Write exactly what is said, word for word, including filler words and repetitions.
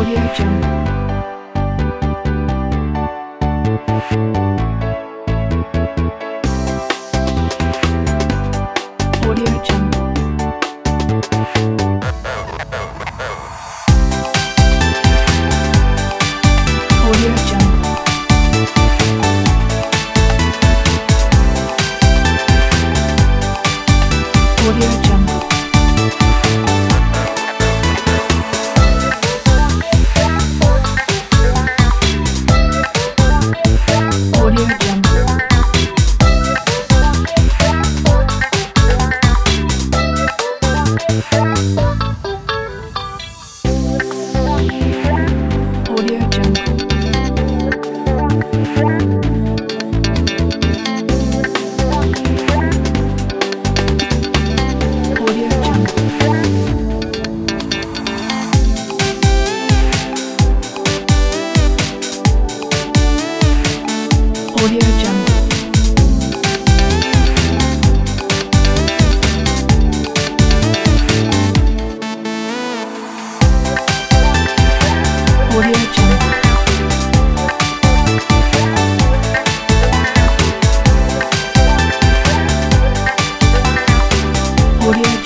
Audio Jungle. Audio Jungle. Audio Jungle. Audio Jungle. Audio Jungle. Audio Jungle. Audio Jungle. Audio Jungle. Audio Jungle. Audio